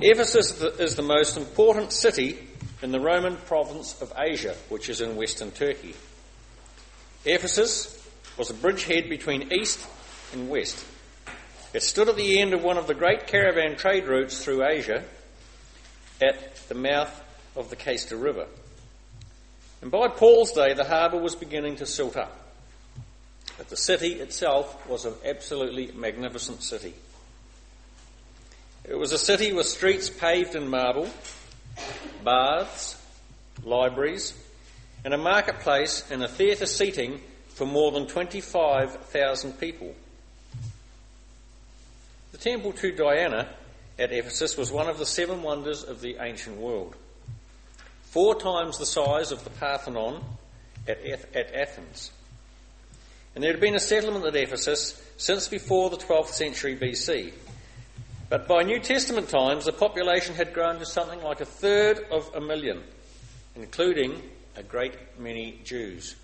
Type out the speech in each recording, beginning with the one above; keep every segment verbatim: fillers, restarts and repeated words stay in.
Ephesus is the most important city in the Roman province of Asia, which is in western Turkey. Ephesus was a bridgehead between east and west. It stood at the end of one of the great caravan trade routes through Asia at the mouth of the Cayster River. And by Paul's day, the harbour was beginning to silt up. But the city itself was an absolutely magnificent city. It was a city with streets paved in marble, baths, libraries, and a marketplace and a theatre seating for more than twenty-five thousand people. The temple to Diana at Ephesus was one of the seven wonders of the ancient world. Four times the size of the Parthenon at, at Athens. And there had been a settlement at Ephesus since before the twelfth century B C. But by New Testament times, the population had grown to something like a third of a million, including a great many Jews.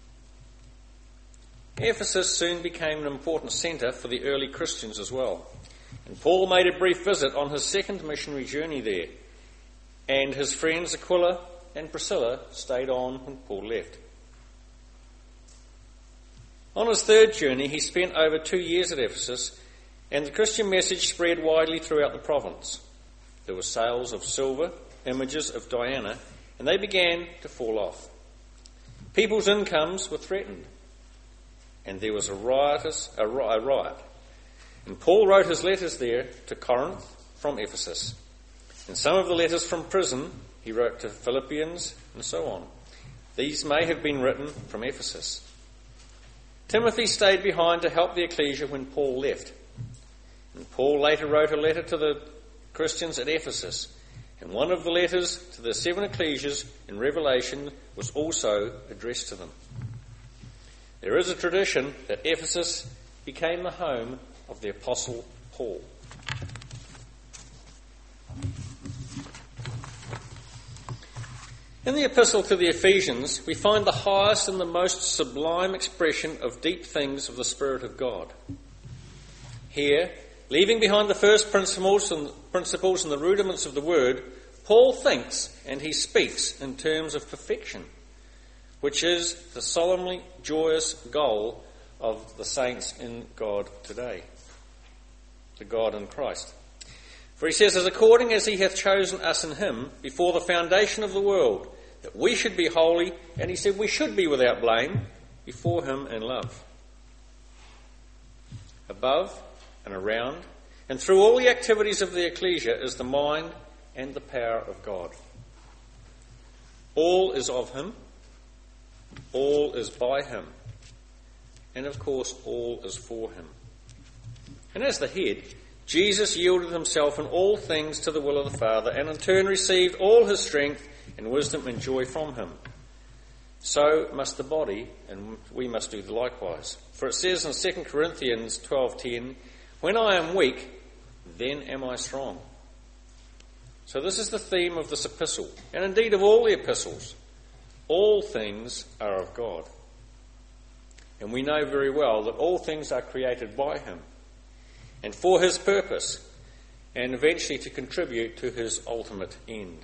Ephesus soon became an important centre for the early Christians as well. And Paul made a brief visit on his second missionary journey there. And his friends Aquila and Priscilla stayed on when Paul left. On his third journey, he spent over two years at Ephesus, and the Christian message spread widely throughout the province. There were sales of silver, images of Diana, and they began to fall off. People's incomes were threatened, and there was a riotous a riot. And Paul wrote his letters there to Corinth from Ephesus. And some of the letters from prison he wrote to Philippians and so on. These may have been written from Ephesus. Timothy stayed behind to help the ecclesia when Paul left. And Paul later wrote a letter to the Christians at Ephesus. And one of the letters to the seven ecclesias in Revelation was also addressed to them. There is a tradition that Ephesus became the home of the Apostle Paul. In the epistle to the Ephesians, we find the highest and the most sublime expression of deep things of the Spirit of God. Here, leaving behind the first principles and, principles and the rudiments of the Word, Paul thinks and he speaks in terms of perfection, which is the solemnly joyous goal of the saints in God today, the God in Christ. For he says, as according as he hath chosen us in him before the foundation of the world, that we should be holy, and he said we should be without blame before him in love. Above and around, and through all the activities of the ecclesia is the mind and the power of God. All is of him, all is by him, and of course all is for him. And as the head, Jesus yielded himself in all things to the will of the Father, and in turn received all his strength and wisdom and joy from him. So must the body, and we must do the likewise. For it says in Second Corinthians twelve ten, when I am weak, then am I strong. So this is the theme of this epistle, and indeed of all the epistles. All things are of God. And we know very well that all things are created by him, and for his purpose, and eventually to contribute to his ultimate end.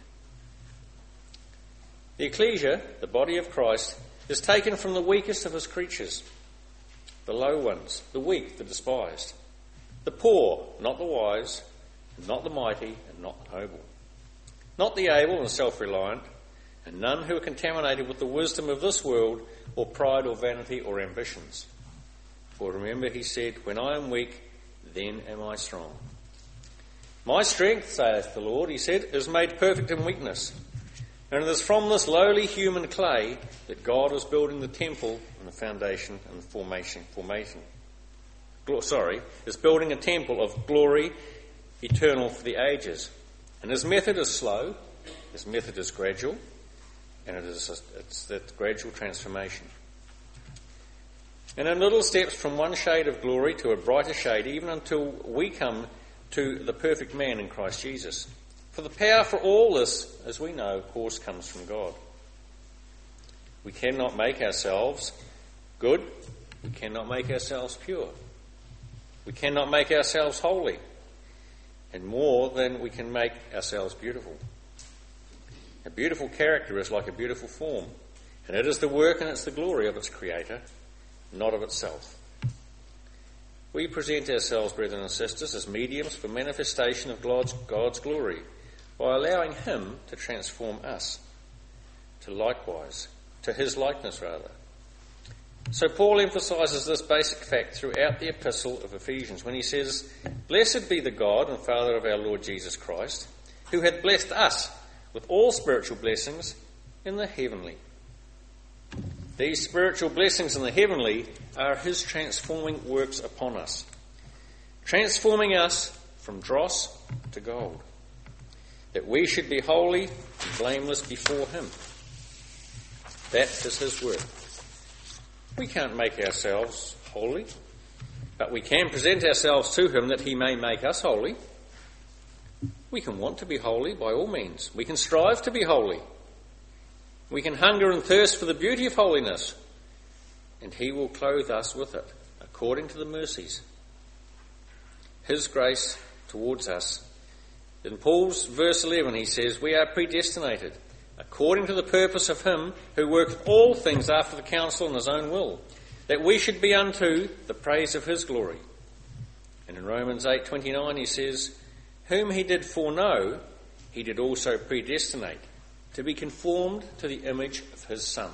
The ecclesia, the body of Christ, is taken from the weakest of his creatures, the low ones, the weak, the despised, the poor, not the wise, not the mighty, and not the noble, not the able and self-reliant, and none who are contaminated with the wisdom of this world, or pride or vanity or ambitions. For remember, he said, when I am weak, then am I strong. My strength, saith the Lord, he said, is made perfect in weakness. And it is from this lowly human clay that God is building the temple and the foundation and the formation. formation. Sorry, is building a temple of glory eternal for the ages. And his method is slow, his method is gradual, and it is a, it's that gradual transformation. And in little steps from one shade of glory to a brighter shade, even until we come to the perfect man in Christ Jesus. For the power for all this, as we know, of course, comes from God. We cannot make ourselves good. We cannot make ourselves pure. We cannot make ourselves holy. and more than we can make ourselves beautiful. A beautiful character is like a beautiful form, and it is the work and it's the glory of its creator, not of itself. We present ourselves, brethren and sisters, as mediums for manifestation of God's, God's glory by allowing him to transform us to likewise, to his likeness rather. So Paul emphasises this basic fact throughout the epistle of Ephesians when he says, "Blessed be the God and Father of our Lord Jesus Christ, who hath blessed us with all spiritual blessings in the heavenly." These spiritual blessings in the heavenly are his transforming works upon us, transforming us from dross to gold, that we should be holy and blameless before him. That is his work. We can't make ourselves holy, but we can present ourselves to him that he may make us holy. We can want to be holy by all means. We can strive to be holy. We can hunger and thirst for the beauty of holiness, and he will clothe us with it, according to the mercies, his grace towards us. In Paul's verse eleven he says, "We are predestinated, according to the purpose of him who worketh all things after the counsel and his own will, that we should be unto the praise of his glory." And in Romans eight twenty-nine he says, "Whom he did foreknow, he did also predestinate, to be conformed to the image of his Son."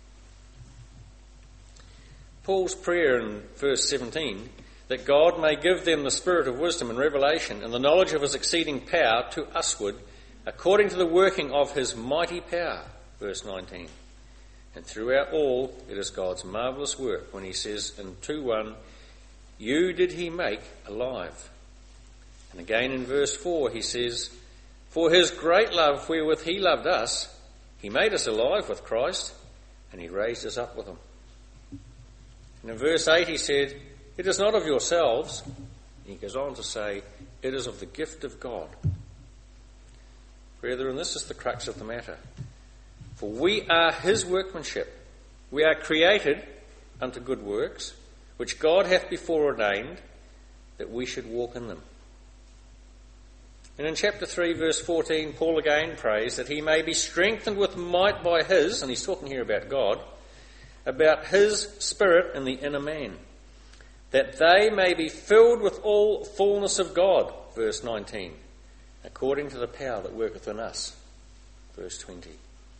Paul's prayer in verse seventeen, that God may give them the spirit of wisdom and revelation and the knowledge of his exceeding power to usward, according to the working of his mighty power, verse nineteen. And throughout all, it is God's marvellous work when he says in two one, "You did he make alive." And again in verse four he says, "For his great love wherewith he loved us, he made us alive with Christ, and he raised us up with him." And in verse eight he said, "It is not of yourselves." And he goes on to say, "It is of the gift of God." Brethren, this is the crux of the matter. For we are his workmanship. We are created unto good works, which God hath before ordained that we should walk in them. And in chapter three, verse fourteen, Paul again prays that he may be strengthened with might by his, and he's talking here about God, about his Spirit in the inner man, that they may be filled with all fullness of God, verse nineteen, according to the power that worketh in us, verse twenty.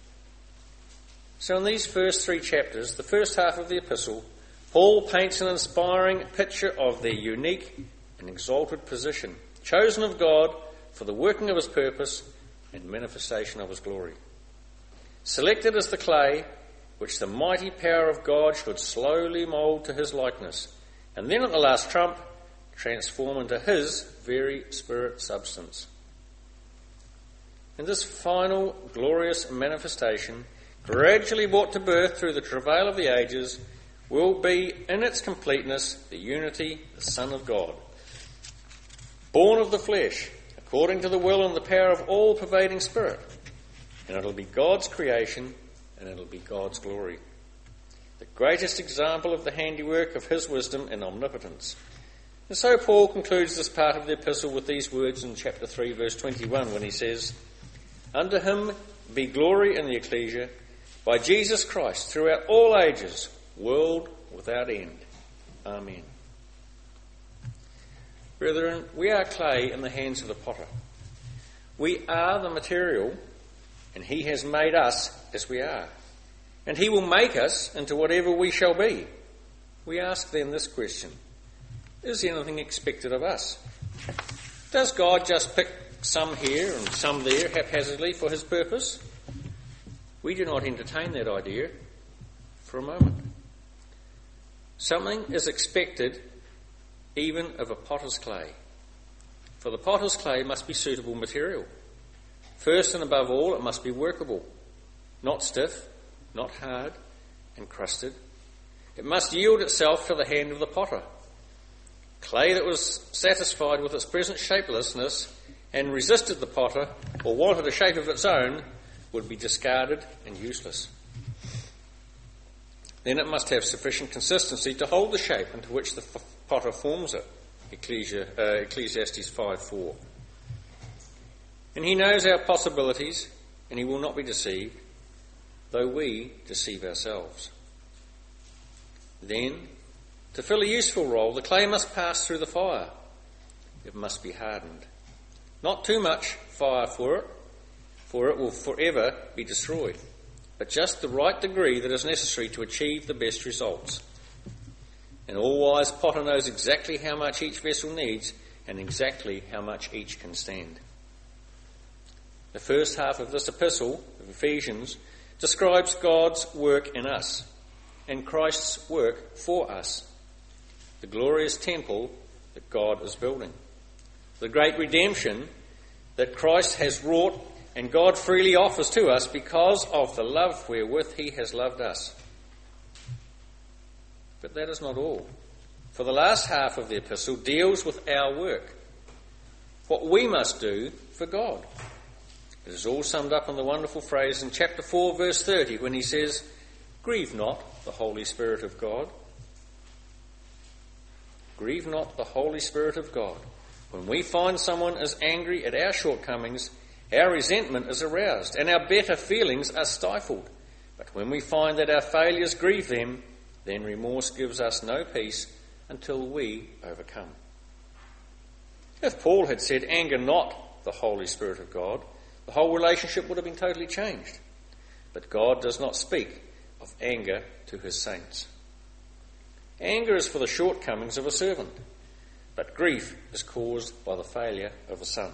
So in these first three chapters, the first half of the epistle, Paul paints an inspiring picture of their unique and exalted position, chosen of God for the working of his purpose and manifestation of his glory. Selected as the clay, which the mighty power of God should slowly mould to his likeness, and then at the last trump, transform into his very spirit substance. And this final glorious manifestation, gradually brought to birth through the travail of the ages, will be in its completeness the unity, the Son of God, born of the flesh, according to the will and the power of all-pervading Spirit. And it'll be God's creation, and it'll be God's glory. The greatest example of the handiwork of his wisdom and omnipotence. And so Paul concludes this part of the epistle with these words in chapter three, verse twenty-one, when he says, "Unto him be glory in the ecclesia, by Jesus Christ, throughout all ages, world without end. Amen." Brethren, we are clay in the hands of the potter. We are the material, and he has made us as we are. And he will make us into whatever we shall be. We ask then this question: is anything expected of us? Does God just pick some here and some there haphazardly for his purpose? We do not entertain that idea for a moment. Something is expected even of a potter's clay. For the potter's clay must be suitable material. First and above all, it must be workable, not stiff, not hard and crusted. It must yield itself to the hand of the potter. Clay that was satisfied with its present shapelessness and resisted the potter or wanted a shape of its own would be discarded and useless. Then it must have sufficient consistency to hold the shape into which the potter forms it. Ecclesi- uh, Ecclesiastes five four. And he knows our possibilities, and he will not be deceived, though we deceive ourselves. Then, to fill a useful role, the clay must pass through the fire. It must be hardened. Not too much fire for it, for it will forever be destroyed, but just the right degree that is necessary to achieve the best results. An all-wise potter knows exactly how much each vessel needs and exactly how much each can stand. The first half of this epistle of Ephesians describes God's work in us and Christ's work for us, the glorious temple that God is building, the great redemption that Christ has wrought and God freely offers to us because of the love wherewith he has loved us. But that is not all. For the last half of the epistle deals with our work, what we must do for God. It is all summed up in the wonderful phrase in chapter four, verse thirty, when he says, "Grieve not the Holy Spirit of God." Grieve not the Holy Spirit of God. When we find someone is angry at our shortcomings, our resentment is aroused and our better feelings are stifled. But when we find that our failures grieve them, then remorse gives us no peace until we overcome. If Paul had said, "Anger not the Holy Spirit of God," the whole relationship would have been totally changed. But God does not speak of anger to his saints. Anger is for the shortcomings of a servant, but grief is caused by the failure of a son.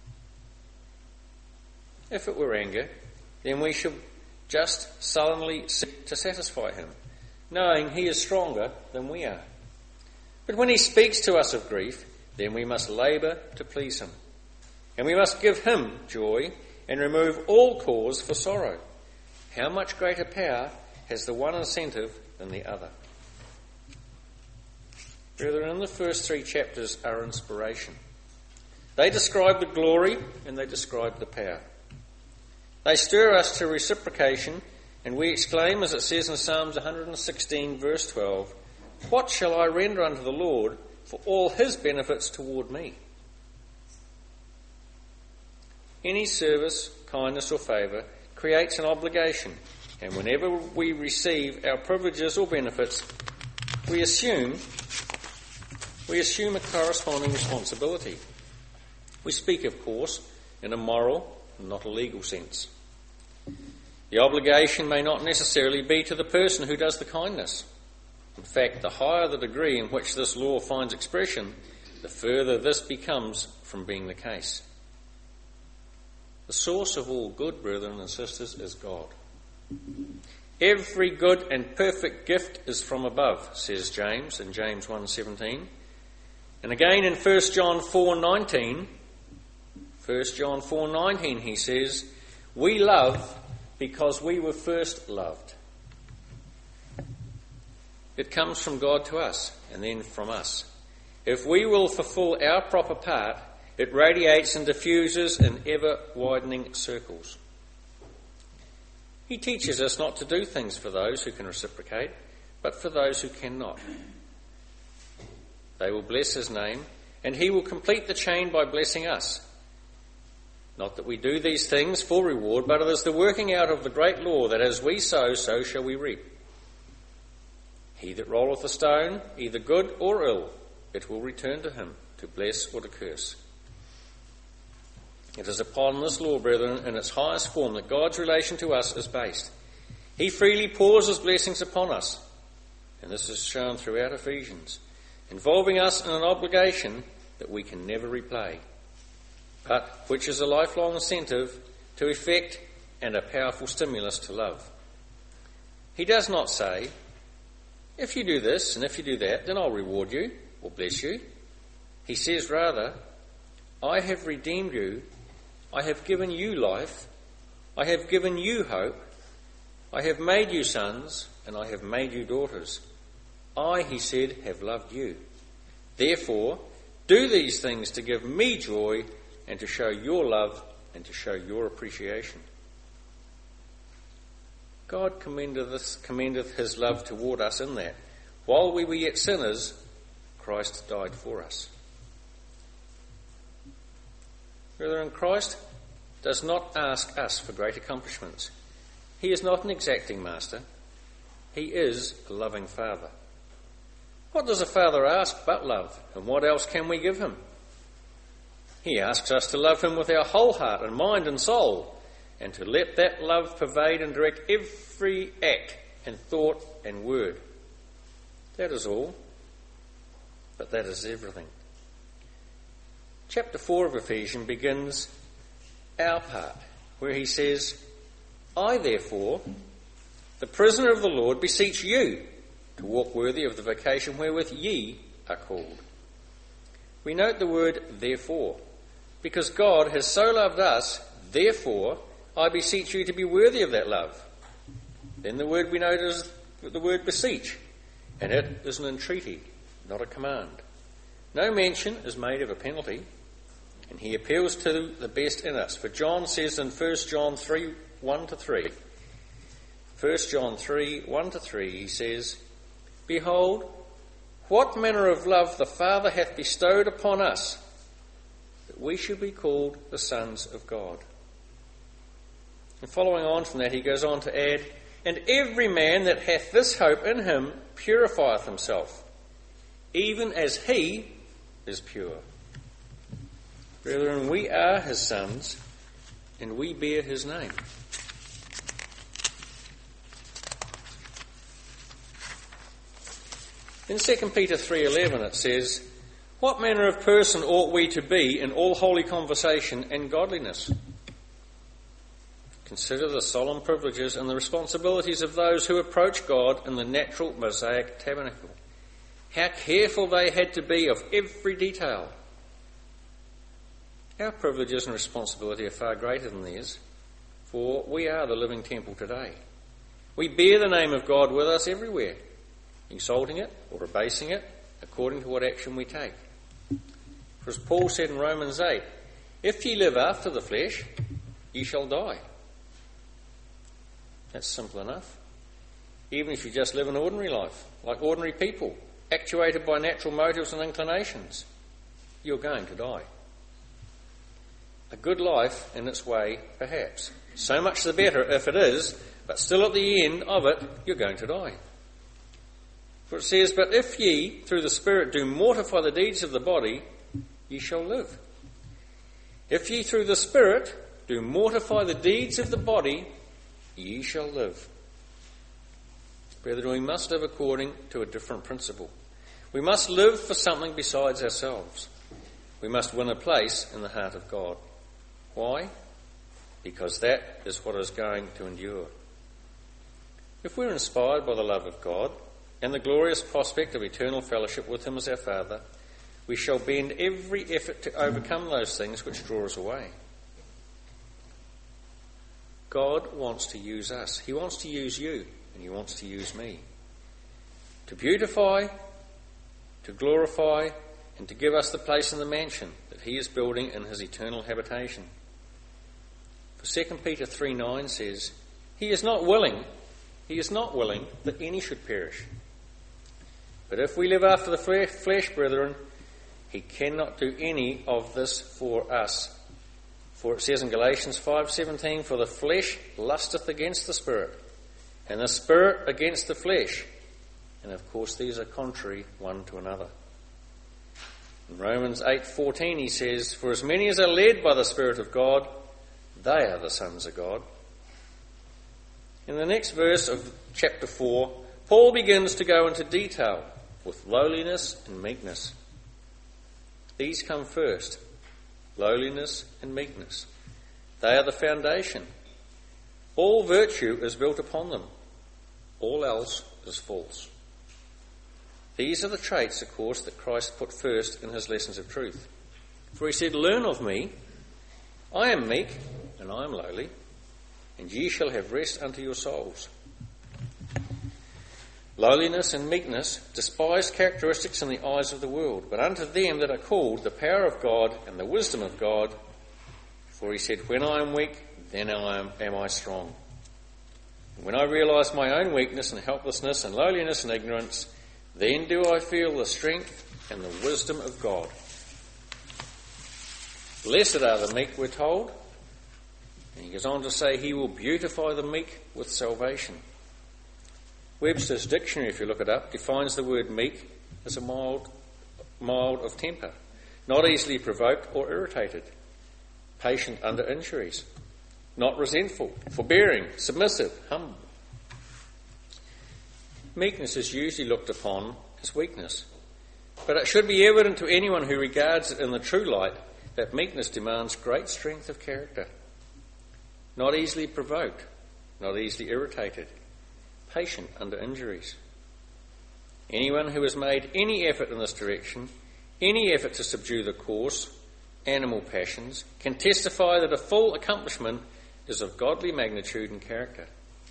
If it were anger, then we should just sullenly seek to satisfy him, knowing he is stronger than we are. But when he speaks to us of grief, then we must labour to please him. And we must give him joy and remove all cause for sorrow. How much greater power has the one incentive than the other? Brethren, in the first three chapters are inspiration. They describe the glory and they describe the power. They stir us to reciprocation, and we exclaim, as it says in Psalms one hundred sixteen, verse twelve, "What shall I render unto the Lord for all his benefits toward me?" Any service, kindness or favour creates an obligation, and whenever we receive our privileges or benefits, we assume we assume a corresponding responsibility. We speak, of course, in a moral and not a legal sense. The obligation may not necessarily be to the person who does the kindness. In fact, the higher the degree in which this law finds expression, the further this becomes from being the case. The source of all good, brethren and sisters, is God. Every good and perfect gift is from above, says James in James one seventeen. And again in First John four nineteen, First John four nineteen, he says, "We love because we were first loved." It comes from God to us and then from us. If we will fulfill our proper part, it radiates and diffuses in ever-widening circles. He teaches us not to do things for those who can reciprocate, but for those who cannot. They will bless his name, and he will complete the chain by blessing us. Not that we do these things for reward, but it is the working out of the great law that as we sow, so shall we reap. He that rolleth a stone, either good or ill, it will return to him, to bless or to curse. It is upon this law, brethren, in its highest form, that God's relation to us is based. He freely pours his blessings upon us, and this is shown throughout Ephesians, involving us in an obligation that we can never repay, but which is a lifelong incentive to effect and a powerful stimulus to love. He does not say, "If you do this and if you do that, then I'll reward you or bless you." He says rather, "I have redeemed you, I have given you life, I have given you hope, I have made you sons, and I have made you daughters. I," he said, "have loved you. Therefore, do these things to give me joy and to show your love and to show your appreciation." God commendeth, commendeth his love toward us in that, while we were yet sinners, Christ died for us. Brethren, Christ does not ask us for great accomplishments. He is not an exacting master. He is a loving Father. What does a father ask but love? And what else can we give him? He asks us to love him with our whole heart and mind and soul, and to let that love pervade and direct every act and thought and word. That is all, but that is everything. Chapter four of Ephesians begins our part, where he says, I therefore, the prisoner of the Lord, beseech you to walk worthy of the vocation wherewith ye are called. We note the word therefore, because God has so loved us, therefore I beseech you to be worthy of that love. Then the word we note is the word beseech, and it is an entreaty, not a command. No mention is made of a penalty, and he appeals to the best in us. For John says in First John three, one to three, First John three, one to three, he says, Behold, what manner of love the Father hath bestowed upon us, that we should be called the sons of God. And following on from that, he goes on to add, And every man that hath this hope in him purifieth himself, even as he is pure. Brethren, we are his sons, and we bear his name. In Second Peter three eleven it says, What manner of person ought we to be in all holy conversation and godliness? Consider the solemn privileges and the responsibilities of those who approach God in the natural Mosaic tabernacle. How careful they had to be of every detail. Our privileges and responsibility are far greater than theirs, for we are the living temple today. We bear the name of God with us everywhere, exalting it or abasing it according to what action we take. For as Paul said in Romans eight, If ye live after the flesh, ye shall die. That's simple enough. Even if you just live an ordinary life, like ordinary people, actuated by natural motives and inclinations, you're going to die. A good life in its way, perhaps. So much the better if it is, but still at the end of it, you're going to die. For it says, But if ye, through the Spirit, do mortify the deeds of the body, ye shall live. If ye, through the Spirit, do mortify the deeds of the body, ye shall live. Brethren, we must live according to a different principle. We must live for something besides ourselves. We must win a place in the heart of God. Why? Because that is what is going to endure. If we're inspired by the love of God and the glorious prospect of eternal fellowship with him as our Father, we shall bend every effort to overcome those things which draw us away. God wants to use us. He wants to use you, and he wants to use me. To beautify, to glorify, and to give us the place in the mansion that he is building in his eternal habitation. For Second Peter three nine says, He is not willing, he is not willing that any should perish. But if we live after the flesh, brethren, he cannot do any of this for us. For it says in Galatians five seventeen, For the flesh lusteth against the Spirit, and the Spirit against the flesh. And of course these are contrary one to another. In Romans eight fourteen he says, For as many as are led by the Spirit of God, they are the sons of God. In the next verse of chapter four, Paul begins to go into detail with lowliness and meekness. These come first. Lowliness and meekness. They are the foundation. All virtue is built upon them. All else is false. These are the traits, of course, that Christ put first in his lessons of truth. For he said, Learn of me, I am meek and I am lowly, and ye shall have rest unto your souls. Lowliness and meekness, despised characteristics in the eyes of the world, but unto them that are called the power of God and the wisdom of God. For he said, When I am weak, then I am, am I strong. And when I realise my own weakness and helplessness and lowliness and ignorance, then do I feel the strength and the wisdom of God. Blessed are the meek, we're told, And he goes on to say he will beautify the meek with salvation. Webster's dictionary, if you look it up, defines the word meek as a mild, mild of temper, not easily provoked or irritated, patient under injuries, not resentful, forbearing, submissive, humble. Meekness is usually looked upon as weakness, but it should be evident to anyone who regards it in the true light that meekness demands great strength of character, not easily provoked, not easily irritated, patient under injuries. Anyone who has made any effort in this direction, any effort to subdue the coarse, animal passions, can testify that a full accomplishment is of godly magnitude and character.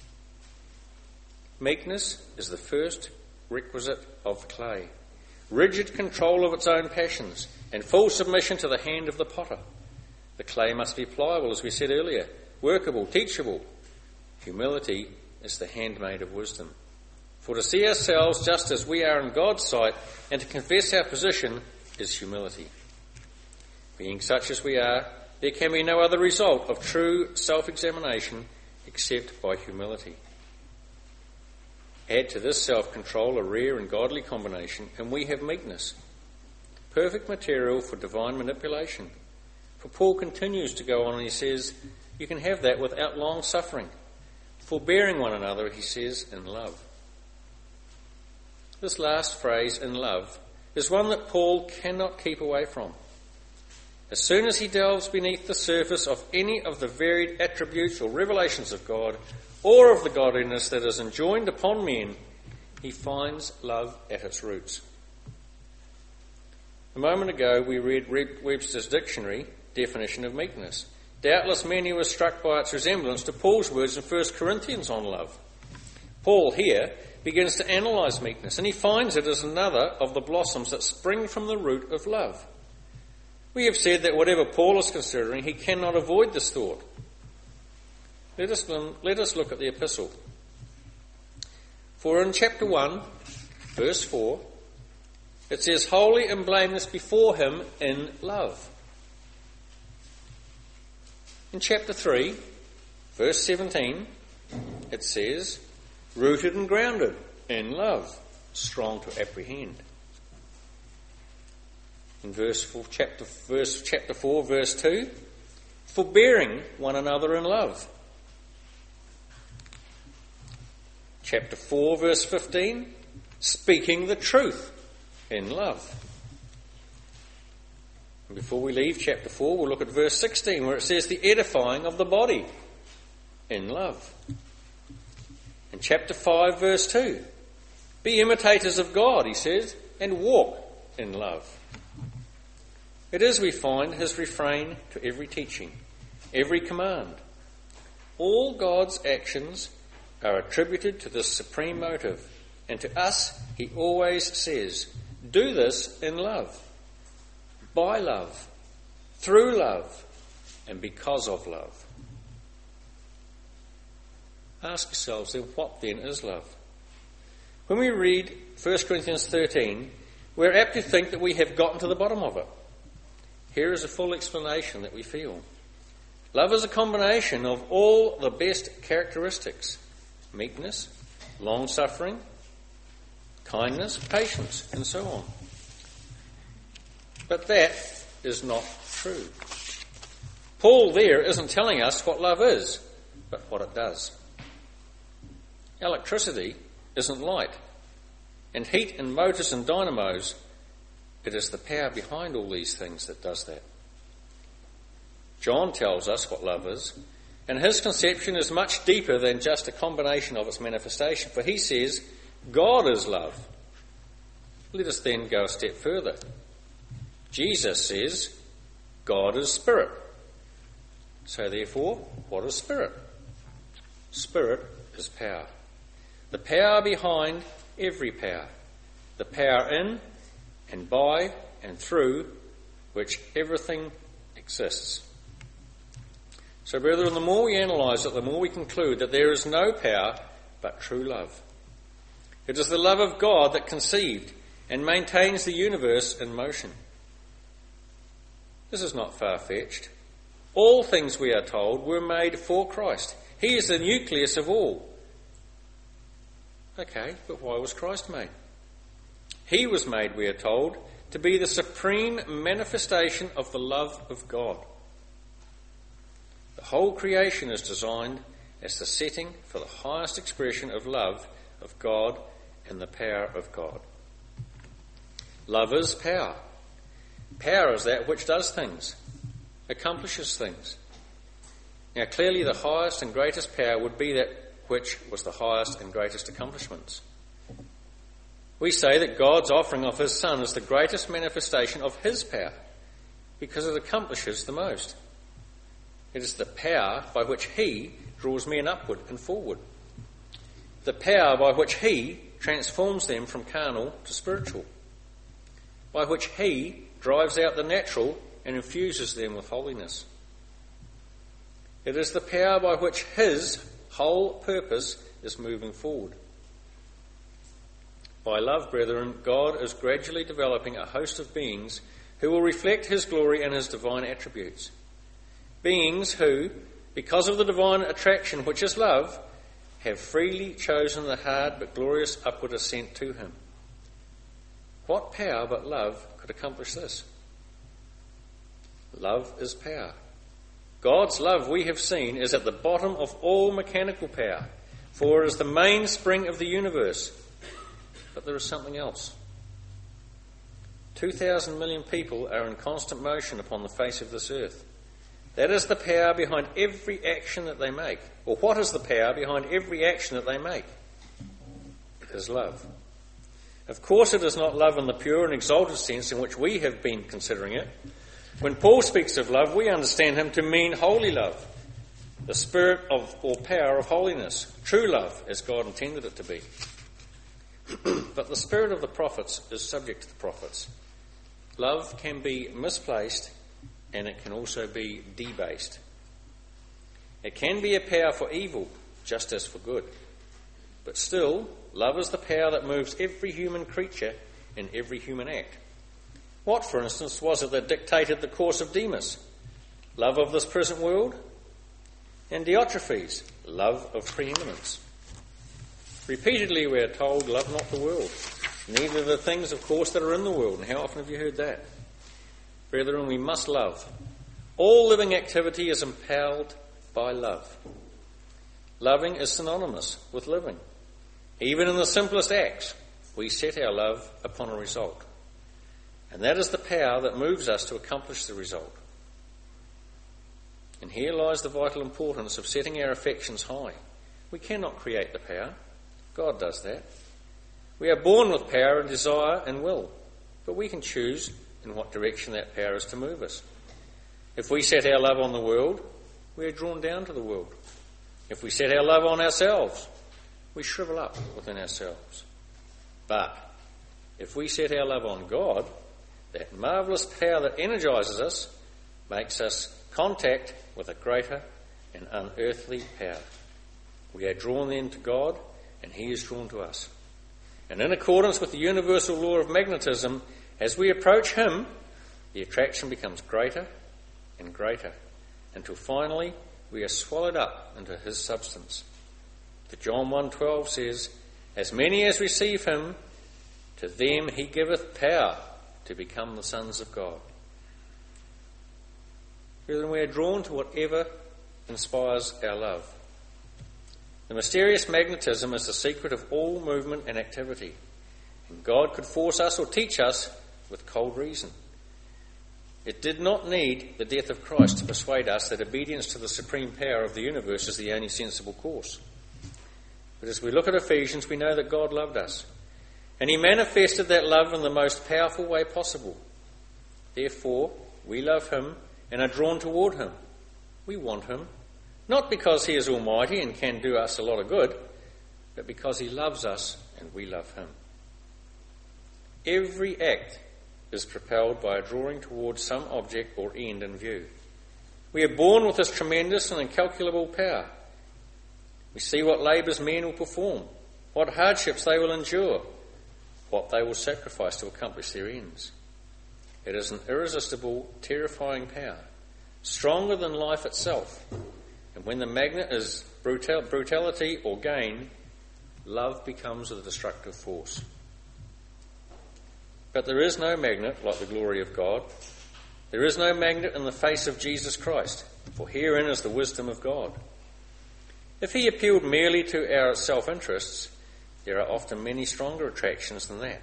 Meekness is the first requisite of clay. Rigid control of its own passions and full submission to the hand of the potter. The clay must be pliable, as we said earlier, workable, teachable. Humility is the handmaid of wisdom. For to see ourselves just as we are in God's sight and to confess our position is humility. Being such as we are, there can be no other result of true self-examination except by humility. Add to this self-control a rare and godly combination, and we have meekness, perfect material for divine manipulation. For Paul continues to go on and he says, you can have that without long suffering, forbearing one another, he says, in love. This last phrase, in love, is one that Paul cannot keep away from. As soon as he delves beneath the surface of any of the varied attributes or revelations of God, or of the godliness that is enjoined upon men, he finds love at its roots. A moment ago we read Webster's dictionary definition of meekness. Doubtless many were struck by its resemblance to Paul's words in First Corinthians on love. Paul here begins to analyse meekness, and he finds it as another of the blossoms that spring from the root of love. We have said that whatever Paul is considering, he cannot avoid this thought. Let us, let us look at the epistle. For in chapter one, verse four, it says, holy and blameless before him in love. In chapter three, verse seventeen, it says, rooted and grounded in love, strong to apprehend. In verse four, chapter, verse, chapter four, verse two, forbearing one another in love. Chapter four, verse fifteen, speaking the truth in love. And before we leave chapter four, we'll look at verse sixteen, where it says the edifying of the body in love. In chapter five, verse two, be imitators of God, he says, and walk in love. It is, we find, his refrain to every teaching, every command. All God's actions are attributed to this supreme motive, and to us he always says, do this in love, by love, through love, and because of love. Ask yourselves then, what then is love? When we read First Corinthians thirteen, we're apt to think that we have gotten to the bottom of it. Here is a full explanation that we feel. Love is a combination of all the best characteristics: meekness, long-suffering, kindness, patience, and so on. But that is not true. Paul there isn't telling us what love is, but what it does. Electricity isn't light, and heat and motors and dynamos, it is the power behind all these things that does that. John tells us what love is, and his conception is much deeper than just a combination of its manifestation, for he says, God is love. Let us then go a step further. Jesus says, God is spirit. So therefore, what is spirit? Spirit is power. The power behind every power. The power in and by and through which everything exists. So brethren, the more we analyse it, the more we conclude that there is no power but true love. It is the love of God that conceived and maintains the universe in motion. This is not far-fetched. All things, we are told, were made for Christ. He is the nucleus of all. Okay, but why was Christ made? He was made, we are told, to be the supreme manifestation of the love of God. The whole creation is designed as the setting for the highest expression of love of God and the power of God. Love is power. Power is that which does things, accomplishes things. Now, clearly the highest and greatest power would be that which was the highest and greatest accomplishments. We say that God's offering of his Son is the greatest manifestation of his power because it accomplishes the most. It is the power by which he draws men upward and forward. The power by which he transforms them from carnal to spiritual. By which he drives out the natural and infuses them with holiness. It is the power by which his whole purpose is moving forward. By love, brethren, God is gradually developing a host of beings who will reflect his glory and his divine attributes. Beings who, because of the divine attraction which is love, have freely chosen the hard but glorious upward ascent to him. What power but love could accomplish this? Love is power. God's love, we have seen, is at the bottom of all mechanical power, for it is the mainspring of the universe. But there is something else. Two thousand million people are in constant motion upon the face of this earth. That is the power behind every action that they make. Or what is the power behind every action that they make? It is love. Of course it is not love in the pure and exalted sense in which we have been considering it. When Paul speaks of love, we understand him to mean holy love, the spirit of or power of holiness, true love as God intended it to be. But the spirit of the prophets is subject to the prophets. Love can be misplaced and it can also be debased. It can be a power for evil just as for good. But still, love is the power that moves every human creature in every human act. What, for instance, was it that dictated the course of Demas? Love of this present world? And Diotrephes, love of preeminence. Repeatedly we are told, love not the world, neither the things, of course, that are in the world. And how often have you heard that? Brethren, we must love. All living activity is empowered by love. Loving is synonymous with living. Even in the simplest acts, we set our love upon a result. And that is the power that moves us to accomplish the result. And here lies the vital importance of setting our affections high. We cannot create the power. God does that. We are born with power and desire and will, but we can choose in what direction that power is to move us. If we set our love on the world, we are drawn down to the world. If we set our love on ourselves, we shrivel up within ourselves. But if we set our love on God, that marvellous power that energises us makes us contact with a greater and unearthly power. We are drawn then to God, and he is drawn to us. And in accordance with the universal law of magnetism, as we approach him, the attraction becomes greater and greater, until finally we are swallowed up into his substance. The John one twelve says, "As many as receive him, to them he giveth power to become the sons of God." Brethren, we are drawn to whatever inspires our love. The mysterious magnetism is the secret of all movement and activity, and God could force us or teach us with cold reason. It did not need the death of Christ to persuade us that obedience to the supreme power of the universe is the only sensible course. But as we look at Ephesians, we know that God loved us, and he manifested that love in the most powerful way possible. Therefore, we love him and are drawn toward him. We want him, not because he is almighty and can do us a lot of good, but because he loves us and we love him. Every act is propelled by a drawing towards some object or end in view. We are born with this tremendous and incalculable power. We see what labours men will perform, what hardships they will endure, what they will sacrifice to accomplish their ends. It is an irresistible, terrifying power, stronger than life itself. And when the magnet is brutal, brutality or gain, love becomes a destructive force. But there is no magnet like the glory of God. There is no magnet in the face of Jesus Christ, for herein is the wisdom of God. If he appealed merely to our self-interests, there are often many stronger attractions than that.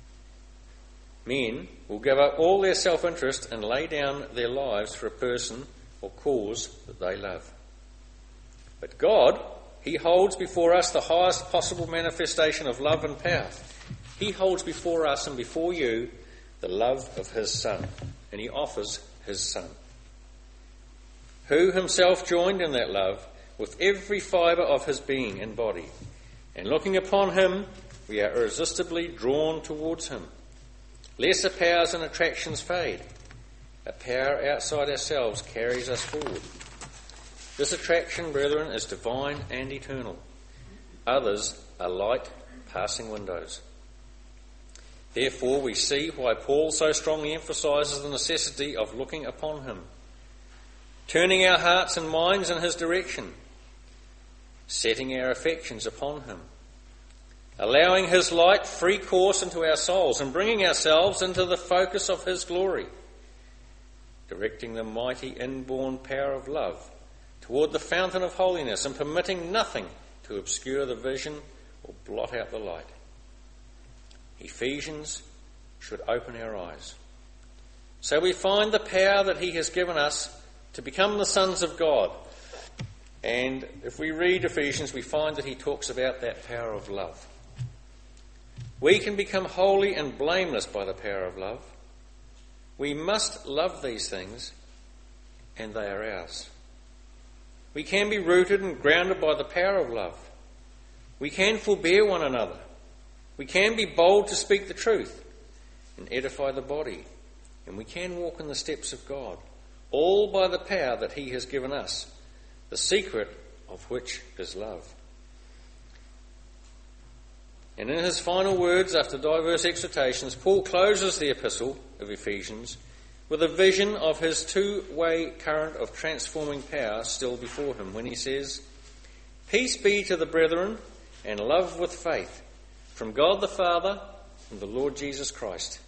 Men will give up all their self-interest and lay down their lives for a person or cause that they love. But God, he holds before us the highest possible manifestation of love and power. He holds before us and before you the love of his Son, and he offers his Son, who himself joined in that love with every fibre of his being and body. And looking upon him, we are irresistibly drawn towards him. Lesser powers and attractions fade. A power outside ourselves carries us forward. This attraction, brethren, is divine and eternal. Others are light passing windows. Therefore, we see why Paul so strongly emphasises the necessity of looking upon him, turning our hearts and minds in his direction, setting our affections upon him, allowing his light free course into our souls and bringing ourselves into the focus of his glory, directing the mighty inborn power of love toward the fountain of holiness and permitting nothing to obscure the vision or blot out the light. Ephesians should open our eyes. So we find the power that he has given us to become the sons of God. And if we read Ephesians, we find that he talks about that power of love. We can become holy and blameless by the power of love. We must love these things, and they are ours. We can be rooted and grounded by the power of love. We can forbear one another. We can be bold to speak the truth and edify the body. And we can walk in the steps of God, all by the power that he has given us, the secret of which is love. And in his final words, after diverse exhortations, Paul closes the epistle of Ephesians with a vision of his two-way current of transforming power still before him when he says, "Peace be to the brethren and love with faith from God the Father and the Lord Jesus Christ.